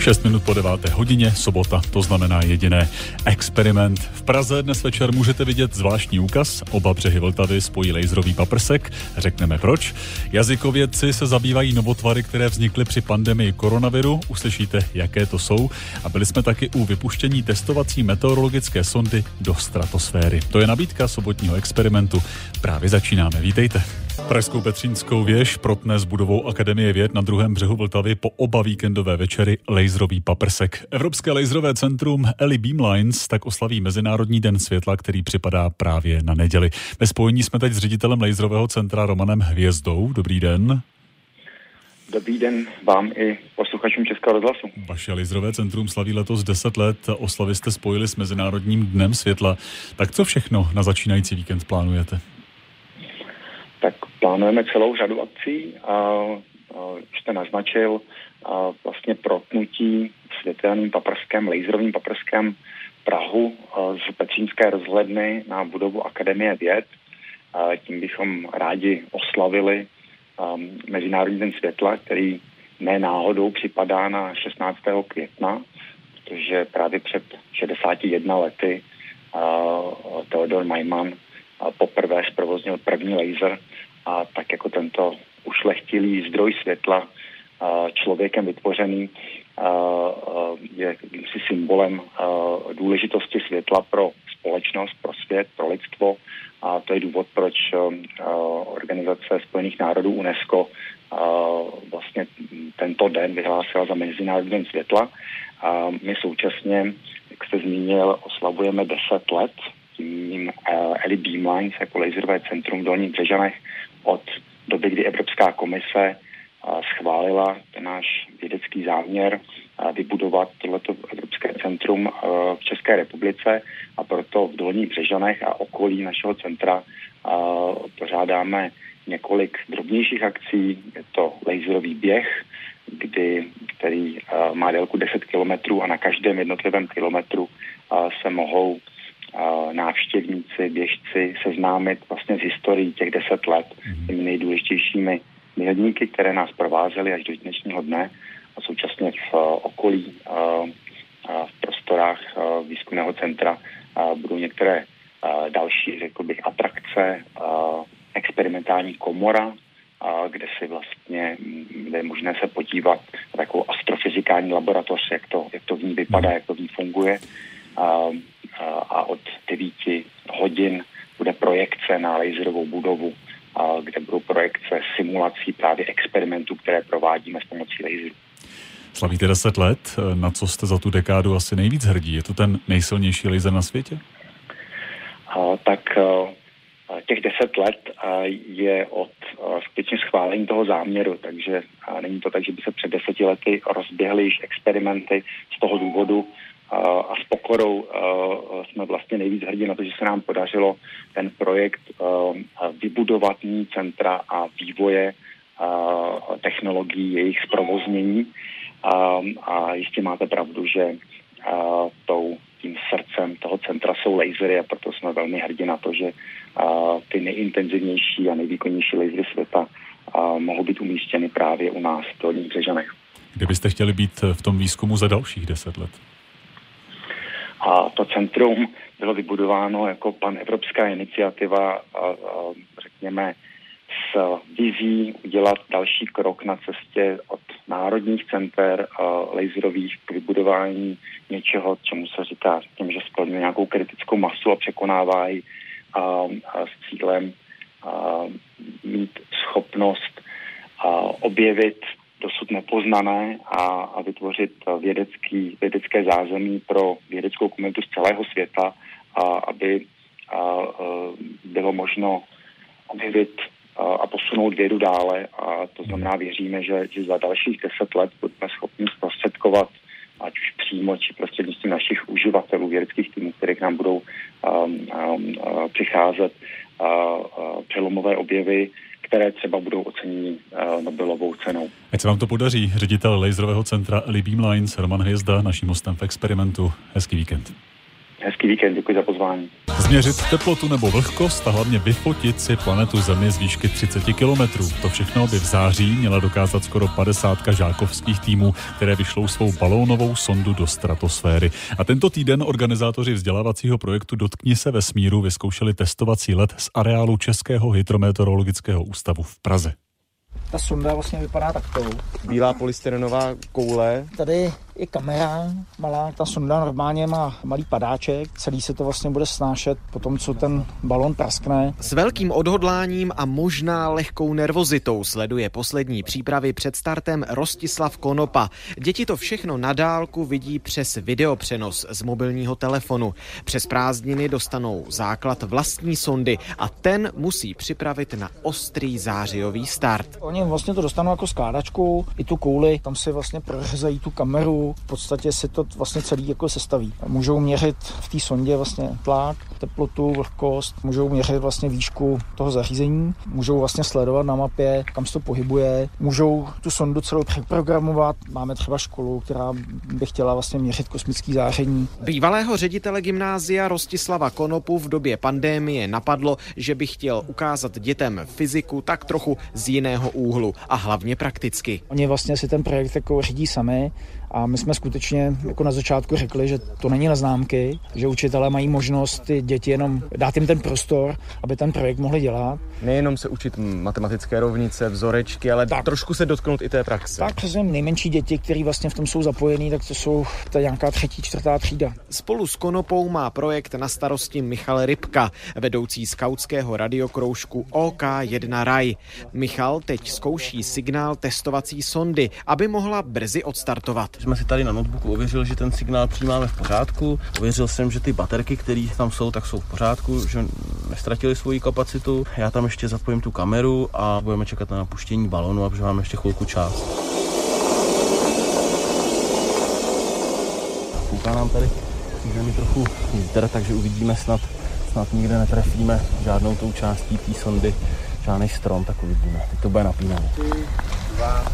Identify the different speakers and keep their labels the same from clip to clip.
Speaker 1: 6 minut po 9. hodině, sobota, to znamená jediné experiment. V Praze dnes večer můžete vidět zvláštní úkaz. Oba břehy Vltavy spojí laserový paprsek. Řekneme proč. Jazykovědci se zabývají novotvary, které vznikly při pandemii koronaviru. Uslyšíte, jaké to jsou. A byli jsme taky u vypuštění testovací meteorologické sondy do stratosféry. To je nabídka sobotního experimentu. Právě začínáme. Vítejte. Pražskou Petřínskou věž protne s budovou Akademie věd na druhém břehu Vltavy po oba víkendové večery laserový paprsek. Evropské laserové centrum Eli Beamlines tak oslaví Mezinárodní den světla, který připadá právě na neděli. Ve spojení jsme teď s ředitelem laserového centra Romanem Hvězdou. Dobrý den.
Speaker 2: Dobrý den vám i posluchačům Českého rozhlasu.
Speaker 1: Vaše laserové centrum slaví letos 10 let. Oslavy jste spojili s Mezinárodním dnem světla. Tak co všechno na začínající víkend plánujete?
Speaker 2: Tak plánujeme celou řadu akcí. Už jste naznačil vlastně protnutí světelným paprskem, laserovým paprskem Prahu z Petřínské rozhledny na budovu Akademie věd. Tím bychom rádi oslavili Mezinárodní den světla, který ne náhodou připadá na 16. května, protože právě před 61 lety Theodor Neumann poprvé zprovoznil první laser a tak jako tento ušlechtilý zdroj světla člověkem vytvořený je si symbolem důležitosti světla pro společnost, pro svět, pro lidstvo a to je důvod, proč Organizace spojených národů UNESCO vlastně tento den vyhlásila za Mezinárodní den světla. A my současně, jak jste zmínil, oslavujeme 10 let tím Eli Beamlines jako laserové centrum v Dolních Břežanech od doby, kdy Evropská komise schválila ten náš vědecký záměr vybudovat tohleto Evropské centrum v České republice a proto v Dolních Břežanech a okolí našeho centra pořádáme několik drobnějších akcí. Je to laserový běh, který má délku 10 kilometrů a na každém jednotlivém kilometru se mohou návštěvníci, běžci seznámit vlastně s historií těch 10 let, těmi nejdůležitějšími milníky, které nás provázely až do dnešního dne a současně v okolí, v prostorách výzkumného centra budou některé další, řekl bych, atrakce, experimentální komora, kde si vlastně je možné se podívat na takovou astrofyzikální laboratoř, jak to v ní vypadá, jak to v ní funguje. A od 9 hodin bude projekce na laserovou budovu, kde budou projekce simulací právě experimentů, které provádíme s pomocí laseru.
Speaker 1: Slavíte 10 let, na co jste za tu dekádu asi nejvíc hrdí? Je to ten nejsilnější laser na světě?
Speaker 2: Tak těch 10 let je od skutečně schválení toho záměru, takže není to tak, že by se před 10 lety rozběhly již experimenty z toho důvodu, a s pokorou jsme vlastně nejvíc hrdí na to, že se nám podařilo ten projekt vybudování centra a vývoje technologií, jejich zprovoznění. A jistě máte pravdu, že tím srdcem toho centra jsou lasery a proto jsme velmi hrdí na to, že ty nejintenzivnější a nejvýkonnější lasery světa mohou být umístěny právě u nás v Dolních Břežanech.
Speaker 1: Kde byste chtěli být v tom výzkumu za dalších 10 let?
Speaker 2: A to centrum bylo vybudováno jako panevropská iniciativa, řekněme, s vizí udělat další krok na cestě od národních center laserových k vybudování něčeho, čemu se říká, že skladňuje nějakou kritickou masu a překonává ji s cílem mít schopnost objevit dosud nepoznané a vytvořit vědecké zázemí pro vědeckou komunitu z celého světa, aby bylo možno objevit a posunout vědu dále. A to znamená, věříme, že za dalších 10 let budeme schopni zprostředkovat, ať už přímo, či prostřednictvím našich uživatelů vědeckých týmů, které k nám budou přicházet přelomové objevy, které třeba budou oceněny Nobelovou cenou.
Speaker 1: Ať se vám to podaří. Ředitel laserového centra Eli Beamlines Roman Hvězda, naším hostem v experimentu. Hezký víkend.
Speaker 2: hezký víkend, děkuji za pozvání.
Speaker 1: Změřit teplotu nebo vlhkost a hlavně vyfotit si planetu Zemi z výšky 30 kilometrů. To všechno by v září měla dokázat skoro 50 žákovských týmů, které vyšlou svou balónovou sondu do stratosféry. A tento týden organizátoři vzdělávacího projektu Dotkni se vesmíru vyzkoušeli testovací let z areálu Českého hydrometeorologického ústavu v Praze.
Speaker 3: Ta sonda vlastně vypadá takto.
Speaker 4: Bílá polystyrenová koule.
Speaker 3: Tady je kamera malá, ta sonda normálně má malý padáček, celý se to vlastně bude snášet po tom, co ten balón praskne.
Speaker 5: S velkým odhodláním a možná lehkou nervozitou sleduje poslední přípravy před startem Rostislav Konopa. Děti to všechno na dálku vidí přes videopřenos z mobilního telefonu. Přes prázdniny dostanou základ vlastní sondy a ten musí připravit na ostrý zářijový start.
Speaker 3: Oni vlastně to dostanou jako skládačku, i tu kouli, tam si vlastně prořezají tu kameru, v podstatě si to vlastně celý jako sestaví. Můžou měřit v té sondě vlastně tlak, teplotu, vlhkost, můžou měřit vlastně výšku toho zařízení, můžou vlastně sledovat na mapě, kam se to pohybuje, můžou tu sondu celou přeprogramovat. Máme třeba školu, která by chtěla vlastně měřit kosmický záření.
Speaker 5: Bývalého ředitele gymnázia Rostislava Konopu v době pandémie napadlo, že by chtěl ukázat dětem fyziku tak trochu z jiného úhlu a hlavně prakticky.
Speaker 3: Oni vlastně si ten projekt jako řídí sami a my jsme skutečně jako na začátku řekli, že to není na známky, že učitelé mají možnost ty děti jenom dát jim ten prostor, aby ten projekt mohli dělat.
Speaker 4: Nejenom se učit matematické rovnice, vzorečky, ale trošku se dotknout i té praxe.
Speaker 3: Tak přesně nejmenší děti, kteří vlastně v tom jsou zapojení, tak to jsou nějaká 3., 4. třída.
Speaker 5: Spolu s Konopou má projekt na starosti Michal Rybka, vedoucí skautského radiokroužku OK1 Raj. Michal teď zkouší signál testovací sondy, aby mohla brzy odstartovat.
Speaker 6: Jsme si tady na notebooku ověřili, že ten signál přijímáme v pořádku. Ověřil jsem, že ty baterky, které tam jsou, tak jsou v pořádku, že neztratili svoji kapacitu. Já tam ještě zapojím tu kameru a budeme čekat na napuštění balonu, protože máme ještě chvilku čas. Fouká nám tady mi trochu vítr, takže uvidíme, snad nikde netrefíme žádnou tou částí té sondy, žádný strom, tak uvidíme. Teď to bude napínané.
Speaker 3: 3, 2,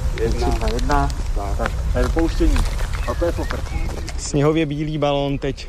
Speaker 3: 1.
Speaker 6: Tak, vypouštění. A to je poprt.
Speaker 4: Sněhově bílý balón teď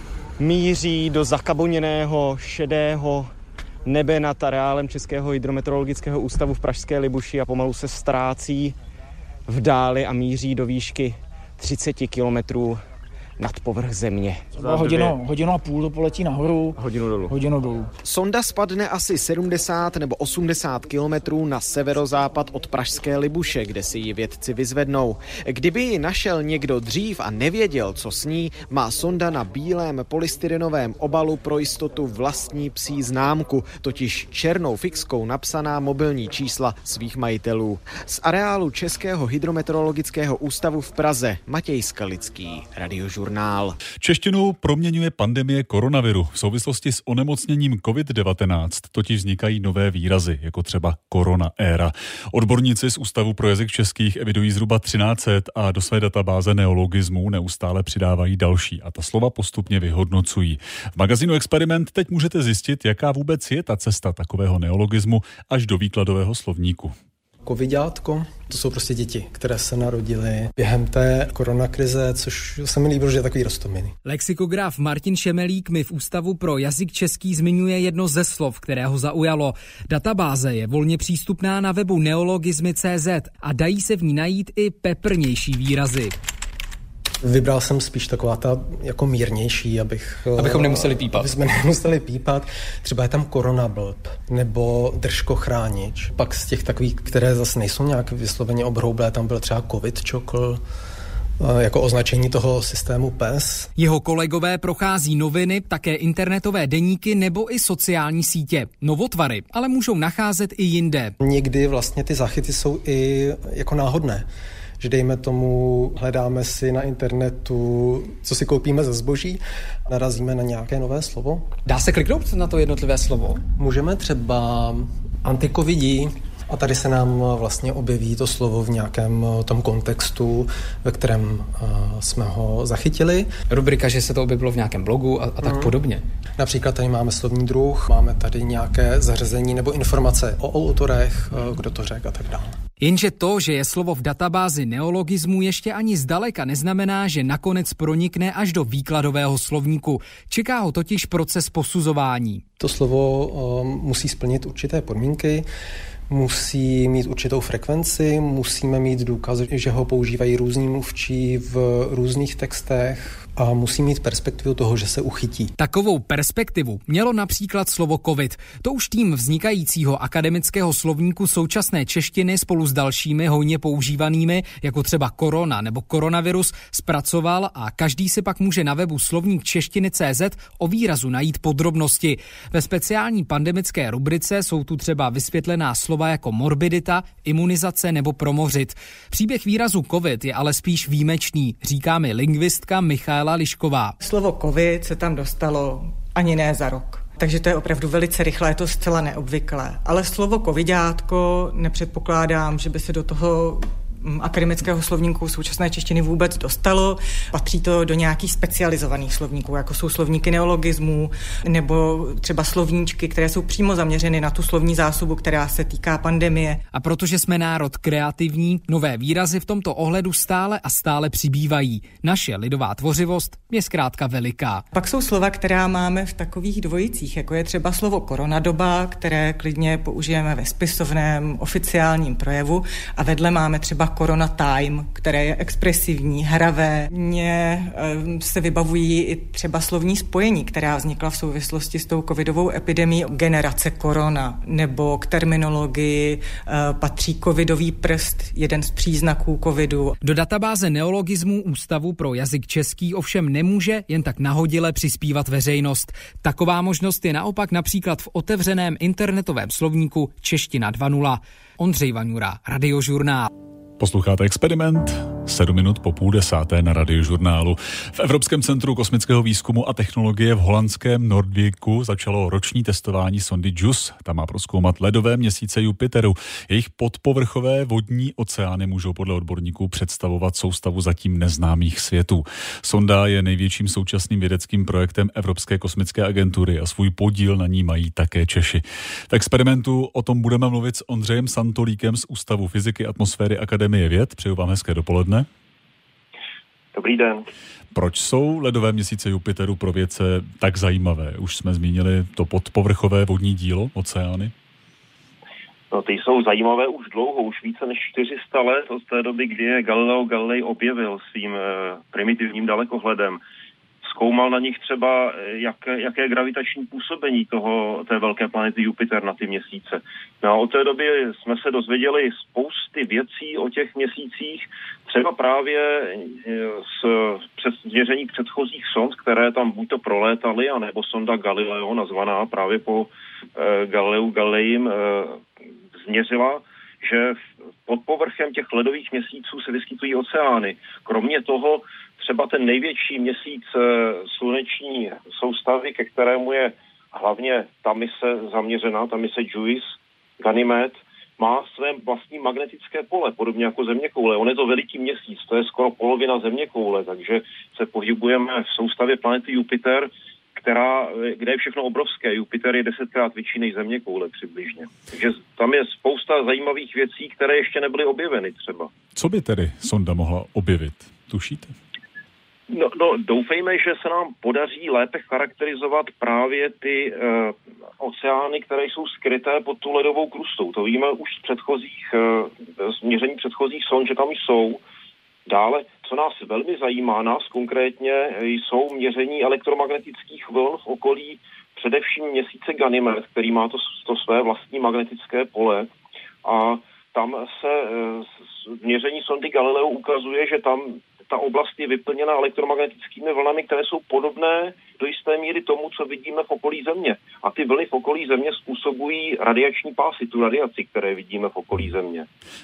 Speaker 4: míří do zakaboněného šedého nebe nad areálem Českého hydrometeorologického ústavu v Pražské Libuši a pomalu se ztrácí v dáli a míří do výšky 30 kilometrů nad povrch země.
Speaker 3: Hodinu a půl to poletí nahoru, hodinu dolů.
Speaker 5: Sonda spadne asi 70 nebo 80 kilometrů na severozápad od Pražské Libuše, kde si ji vědci vyzvednou. Kdyby ji našel někdo dřív a nevěděl, co s ní, má sonda na bílém polystyrenovém obalu pro jistotu vlastní psí známku, totiž černou fixkou napsaná mobilní čísla svých majitelů. Z areálu Českého hydrometeorologického ústavu v Praze Matěj Skalický, Radiožurnál.
Speaker 1: Češtinou proměňuje pandemie koronaviru. V souvislosti s onemocněním COVID-19 totiž vznikají nové výrazy, jako třeba koronaéra. Odborníci z Ústavu pro jazyk českých evidují zhruba 1300 a do své databáze neologismů neustále přidávají další a ta slova postupně vyhodnocují. V magazínu Experiment teď můžete zjistit, jaká vůbec je ta cesta takového neologismu až do výkladového slovníku.
Speaker 7: Covidátko, to jsou prostě děti, které se narodily během té koronakrize, což se mi líbilo, že je takový roztomilý.
Speaker 8: Lexikograf Martin Šemelík mi v Ústavu pro jazyk český zmiňuje jedno ze slov, které ho zaujalo. Databáze je volně přístupná na webu neologismy.cz a dají se v ní najít i peprnější výrazy.
Speaker 7: Vybral jsem spíš taková ta jako mírnější,
Speaker 9: abychom nemuseli pípat.
Speaker 7: Aby jsme nemuseli pípat. Třeba je tam koronablb nebo držkochránič. Pak z těch takových, které zase nejsou nějak vysloveně obhroublé, tam byl třeba covid čokl, jako označení toho systému PES.
Speaker 8: Jeho kolegové prochází noviny, také internetové deníky nebo i sociální sítě. Novotvary ale můžou nacházet i jinde.
Speaker 7: Někdy vlastně ty záchyty jsou i jako náhodné. Že dejme tomu, hledáme si na internetu, co si koupíme ze zboží, narazíme na nějaké nové slovo.
Speaker 9: Dá se kliknout na to jednotlivé slovo?
Speaker 7: Můžeme třeba antikovidí a tady se nám vlastně objeví to slovo v nějakém tom kontextu, ve kterém jsme ho zachytili.
Speaker 9: Rubrika, že se to objevilo v nějakém blogu a tak podobně.
Speaker 7: Například tady máme slovní druh, máme tady nějaké zařazení nebo informace o autorech, kdo to řekl a tak dále.
Speaker 8: Jenže to, že je slovo v databázi neologismů, ještě ani zdaleka neznamená, že nakonec pronikne až do výkladového slovníku. Čeká ho totiž proces posuzování.
Speaker 7: To slovo musí splnit určité podmínky, musí mít určitou frekvenci, musíme mít důkaz, že ho používají různí mluvčí v různých textech a musí mít perspektivu toho, že se uchytí.
Speaker 8: Takovou perspektivu mělo například slovo covid. To už tým vznikajícího akademického slovníku současné češtiny spolu s dalšími hojně používanými, jako třeba korona nebo koronavirus, zpracoval a každý si pak může na webu slovník češtiny.cz o výrazu najít podrobnosti. Ve speciální pandemické rubrice jsou tu třeba vysvětlená slova jako morbidita, imunizace nebo promořit. Příběh výrazu covid je ale spíš výjimečný, říká mi lingvistka Michaela Lišková.
Speaker 10: Slovo covid se tam dostalo ani ne za rok. Takže to je opravdu velice rychlé, je to zcela neobvyklé. Ale slovo covidátko nepředpokládám, že by se do toho akademického slovníku současné češtiny vůbec dostalo. Patří to do nějakých specializovaných slovníků, jako jsou slovníky neologismů nebo třeba slovníčky, které jsou přímo zaměřeny na tu slovní zásobu, která se týká pandemie.
Speaker 8: A protože jsme národ kreativní, nové výrazy v tomto ohledu stále a stále přibývají. Naše lidová tvořivost je zkrátka veliká.
Speaker 10: Pak jsou slova, která máme v takových dvojicích, jako je třeba slovo koronadoba, které klidně použijeme ve spisovném oficiálním projevu, a vedle máme třeba Corona Time, které je expresivní, hravé. Mně se vybavují i třeba slovní spojení, která vznikla v souvislosti s tou covidovou epidemií, generace korona, nebo k terminologii patří covidový prst, jeden z příznaků covidu.
Speaker 8: Do databáze neologismů Ústavu pro jazyk český ovšem nemůže jen tak nahodile přispívat veřejnost. Taková možnost je naopak například v otevřeném internetovém slovníku Čeština 2.0. Ondřej Vaňura, Radiožurnál.
Speaker 1: Posloucháte Experiment, 7 minut po 9:30 na Radiožurnálu. V Evropském centru kosmického výzkumu a technologie v holandském Noordwijku začalo roční testování sondy JUICE. Ta má prozkoumat ledové měsíce Jupiteru. Jejich podpovrchové vodní oceány můžou podle odborníků představovat soustavu zatím neznámých světů. Sonda je největším současným vědeckým projektem Evropské kosmické agentury a svůj podíl na ní mají také Češi. V Experimentu o tom budeme mluvit s Ondřejem Santolíkem z Ústavu fyziky atmosféry Akademie věd. Přeju vám hezké dopoledne.
Speaker 11: Dobrý den.
Speaker 1: Proč jsou ledové měsíce Jupiteru pro vědce tak zajímavé? Už jsme zmínili to podpovrchové vodní dílo, oceány.
Speaker 11: No, ty jsou zajímavé už dlouho, už více než 400 let od té doby, kdy je Galileo Galilei objevil svým primitivním dalekohledem. Zkoumal na nich třeba, jaké gravitační působení té velké planety Jupiter na ty měsíce. No a od té doby jsme se dozvěděli spousty věcí o těch měsících, třeba právě z měření předchozích sond, které tam buď to prolétaly, anebo sonda Galileo, nazvaná právě po Galileu Galileim, změřila, že pod povrchem těch ledových měsíců se vyskytují oceány. Kromě toho třeba ten největší měsíc sluneční soustavy, ke kterému je hlavně ta mise zaměřená, ta mise JUICE, Ganymed, má své vlastní magnetické pole, podobně jako zeměkoule. On je to veliký měsíc, to je skoro polovina zeměkoule, takže se pohybujeme v soustavě planety Jupiter, kde je všechno obrovské. Jupiter je 10krát větší než zeměkoule přibližně. Takže tam je spousta zajímavých věcí, které ještě nebyly objeveny třeba.
Speaker 1: Co by tedy sonda mohla objevit? Tušíte?
Speaker 11: No, doufejme, že se nám podaří lépe charakterizovat právě ty oceány, které jsou skryté pod tu ledovou krustou. To víme už z měření předchozích sond, že tam jsou. Dále, co nás velmi zajímá, nás konkrétně, jsou měření elektromagnetických vln v okolí především měsíce Ganymed, který má to své vlastní magnetické pole. A tam se měření sondy Galileo ukazuje, že tam ta oblast je vyplněna elektromagnetickými vlnami, které jsou podobné do jisté míry tomu, co vidíme v okolí Země. A ty vlny v okolí Země způsobují radiační pásy, tu radiaci, které vidíme v okolí Země.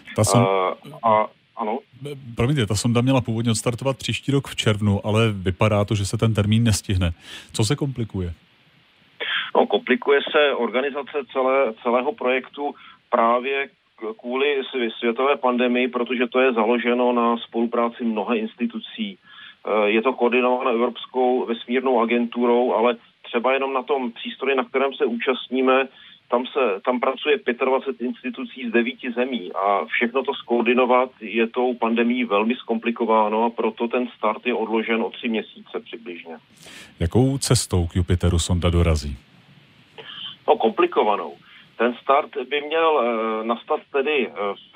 Speaker 11: Ano.
Speaker 1: Promiňte, ta sonda měla původně odstartovat příští rok v červnu, ale vypadá to, že se ten termín nestihne. Co se komplikuje?
Speaker 11: No, komplikuje se organizace celého projektu právě kvůli světové pandemii, protože to je založeno na spolupráci mnoha institucí. Je to koordinováno Evropskou vesmírnou agenturou, ale třeba jenom na tom přístroji, na kterém se účastníme, Tam pracuje 25 institucí z 9 zemí a všechno to skoordinovat je tou pandemií velmi zkomplikováno a proto ten start je odložen o 3 měsíce přibližně.
Speaker 1: Jakou cestou k Jupiteru sonda dorazí?
Speaker 11: No, komplikovanou. Ten start by měl nastat tedy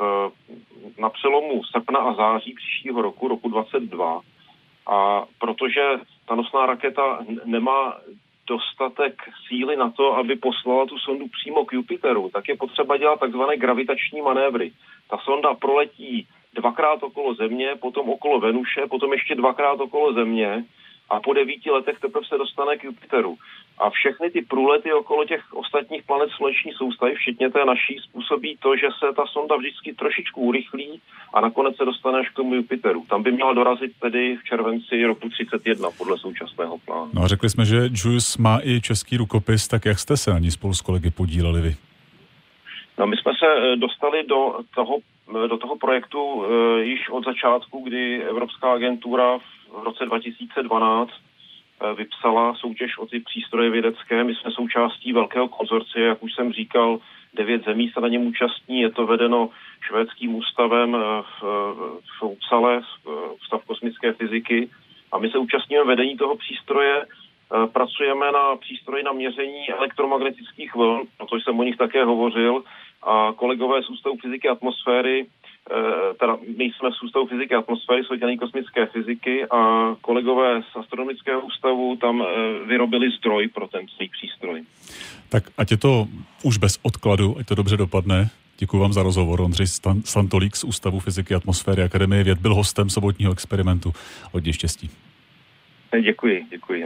Speaker 11: na přelomu srpna a září příštího roku 2022. A protože ta nosná raketa nemá dostatek síly na to, aby poslala tu sondu přímo k Jupiteru, tak je potřeba dělat takzvané gravitační manévry. Ta sonda proletí 2krát okolo Země, potom okolo Venuše, potom ještě 2krát okolo Země a po 9 letech teprve se dostane k Jupiteru. A všechny ty průlety okolo těch ostatních planet sluneční soustavy, včetně té naší, způsobí to, že se ta sonda vždycky trošičku urychlí a nakonec se dostane až k tomu Jupiteru. Tam by měla dorazit tedy v červenci roku 31 podle současného plánu.
Speaker 1: No a řekli jsme, že JUICE má i český rukopis, tak jak jste se na ní spolu s kolegy podíleli vy?
Speaker 11: No, my jsme se dostali do toho projektu již od začátku, kdy Evropská agentura v roce 2012 vypsala soutěž o ty přístroje vědecké. My jsme součástí velkého konzorcia, jak už jsem říkal, 9 zemí se na něm účastní. Je to vedeno švédským ústavem v Uppsale, Ústav kosmické fyziky. A my se účastníme vedení toho přístroje. Pracujeme na přístroji na měření elektromagnetických vln, protože jsem o nich také hovořil. A kolegové z Ústavu fyziky atmosféry, teda my jsme z Ústavu fyziky atmosféry, z oddělení kosmické fyziky a kolegové z astronomického ústavu tam vyrobili zdroj pro ten svůj přístroj.
Speaker 1: Tak ať je to už bez odkladu, ať to dobře dopadne. Děkuji vám za rozhovor. Ondřej Stantolík z Ústavu fyziky atmosféry Akademie věd byl hostem sobotního experimentu. Hodně štěstí.
Speaker 11: Děkuji.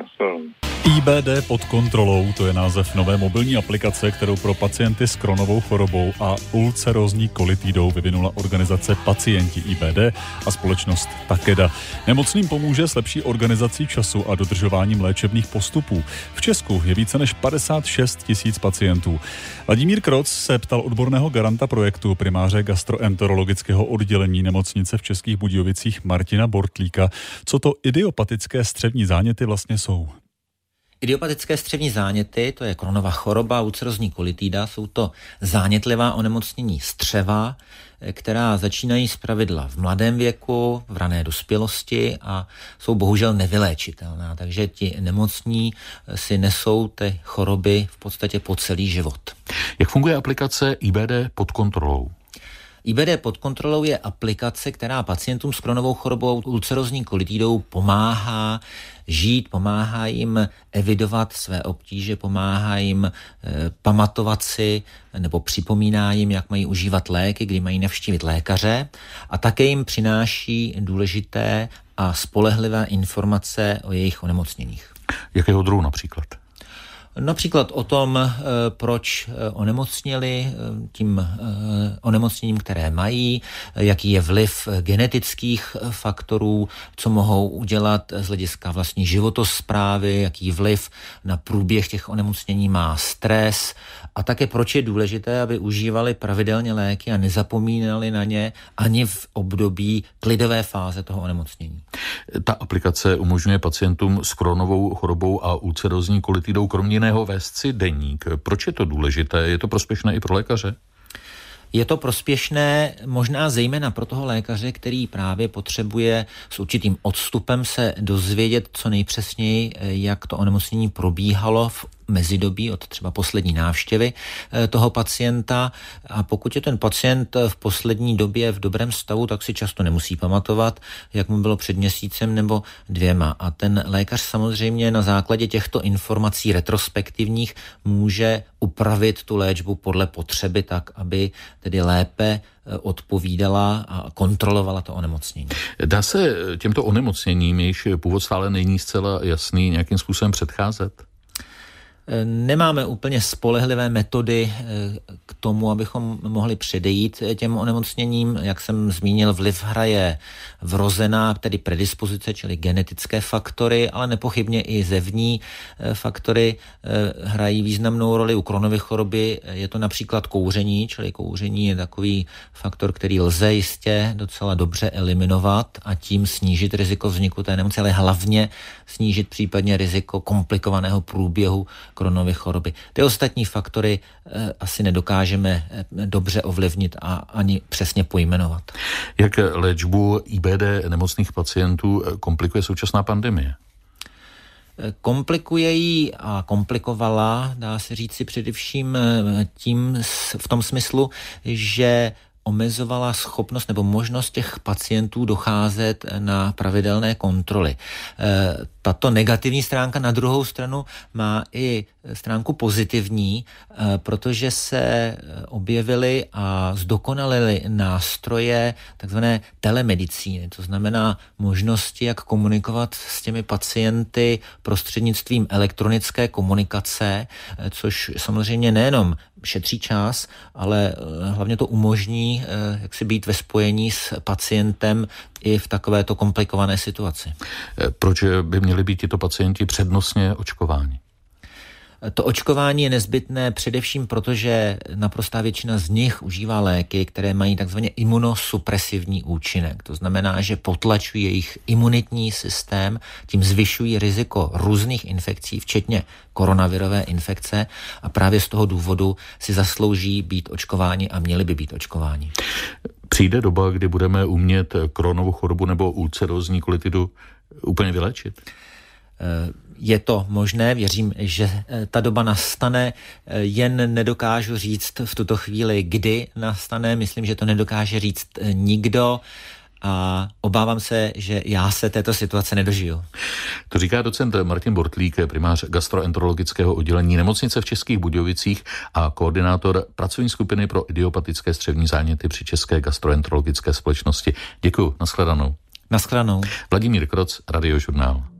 Speaker 1: IBD pod kontrolou, to je název nové mobilní aplikace, kterou pro pacienty s Crohnovou chorobou a ulcerózní kolitidou vyvinula organizace Pacienti IBD a společnost Takeda. Nemocným pomůže s lepší organizací času a dodržováním léčebných postupů. V Česku je více než 56 000 pacientů. Vladimír Kroc se ptal odborného garanta projektu, primáře gastroenterologického oddělení nemocnice v Českých Budějovicích Martina Bortlíka, co to idiopatické střevní záněty vlastně jsou.
Speaker 12: Idiopatické střevní záněty, to je Crohnova choroba, ulcerózní kolitida, jsou to zánětlivá onemocnění střeva, která začínají zpravidla v mladém věku, v rané dospělosti a jsou bohužel nevyléčitelná. Takže ti nemocní si nesou ty choroby v podstatě po celý život.
Speaker 13: Jak funguje aplikace IBD pod kontrolou?
Speaker 12: IBD pod kontrolou je aplikace, která pacientům s Crohnovou chorobou ulcerózní kolitidou pomáhá žít, pomáhá jim evidovat své obtíže, pomáhá jim pamatovat si nebo připomíná jim, jak mají užívat léky, kdy mají navštívit lékaře a také jim přináší důležité a spolehlivé informace o jejich onemocněních.
Speaker 13: Jakého druhu například?
Speaker 12: Například o tom, proč onemocněli tím onemocněním, které mají, jaký je vliv genetických faktorů, co mohou udělat z hlediska vlastní životosprávy, jaký vliv na průběh těch onemocnění má stres a také proč je důležité, aby užívali pravidelně léky a nezapomínali na ně ani v období klidové fáze toho onemocnění.
Speaker 13: Ta aplikace umožňuje pacientům s Crohnovou chorobou a ulcerózní kolitidou kromě jiného vést si deník. Proč je to důležité? Je to prospěšné i pro lékaře?
Speaker 12: Je to prospěšné možná zejména pro toho lékaře, který právě potřebuje s určitým odstupem se dozvědět co nejpřesněji, jak to onemocnění probíhalo v mezidobí od třeba poslední návštěvy toho pacienta a pokud je ten pacient v poslední době v dobrém stavu, tak si často nemusí pamatovat, jak mu bylo před měsícem nebo 2 a ten lékař samozřejmě na základě těchto informací retrospektivních může upravit tu léčbu podle potřeby tak, aby tedy lépe odpovídala a kontrolovala to onemocnění.
Speaker 13: Dá se těmto onemocněním, jejichž původ stále není zcela jasný, nějakým způsobem předcházet?
Speaker 12: Nemáme úplně spolehlivé metody k tomu, abychom mohli předejít těm onemocněním. Jak jsem zmínil, vliv hraje vrozená, tedy predispozice, čili genetické faktory, ale nepochybně i zevní faktory hrají významnou roli. U Crohnovy choroby je to například kouření, čili kouření je takový faktor, který lze jistě docela dobře eliminovat a tím snížit riziko vzniku té nemoci, ale hlavně snížit případně riziko komplikovaného průběhu koronové choroby. Ty ostatní faktory asi nedokážeme dobře ovlivnit a ani přesně pojmenovat.
Speaker 13: Jak léčbu IBD nemocných pacientů komplikuje současná pandemie?
Speaker 12: Komplikuje ji a komplikovala, dá se říci především v tom smyslu, že omezovala schopnost nebo možnost těch pacientů docházet na pravidelné kontroly. Tato negativní stránka na druhou stranu má i stránku pozitivní, protože se objevily a zdokonalily nástroje takzvané telemedicíny, to znamená možnosti, jak komunikovat s těmi pacienty prostřednictvím elektronické komunikace, což samozřejmě nejenom šetří čas, ale hlavně to umožní jak si být ve spojení s pacientem i v takovéto komplikované situaci.
Speaker 13: Proč by měli být tito pacienti přednostně očkováni?
Speaker 12: To očkování je nezbytné především proto, že naprostá většina z nich užívá léky, které mají takzvaně imunosupresivní účinek. To znamená, že potlačují jejich imunitní systém, tím zvyšují riziko různých infekcí, včetně koronavirové infekce, a právě z toho důvodu si zaslouží být očkováni a měli by být očkováni.
Speaker 13: Přijde doba, kdy budeme umět Crohnovu chorobu nebo ulcerózní kolitidu úplně vyléčit?
Speaker 12: Je to možné, věřím, že ta doba nastane, jen nedokážu říct v tuto chvíli, kdy nastane. Myslím, že to nedokáže říct nikdo a obávám se, že já se této situace nedožiju.
Speaker 13: To říká docent Martin Bortlík, primář gastroenterologického oddělení nemocnice v Českých Budějovicích a koordinátor pracovní skupiny pro idiopatické střevní záněty při České gastroenterologické společnosti. Děkuju, nashledanou.
Speaker 12: Nashledanou.
Speaker 13: Vladimír Kroc, Radiožurnál.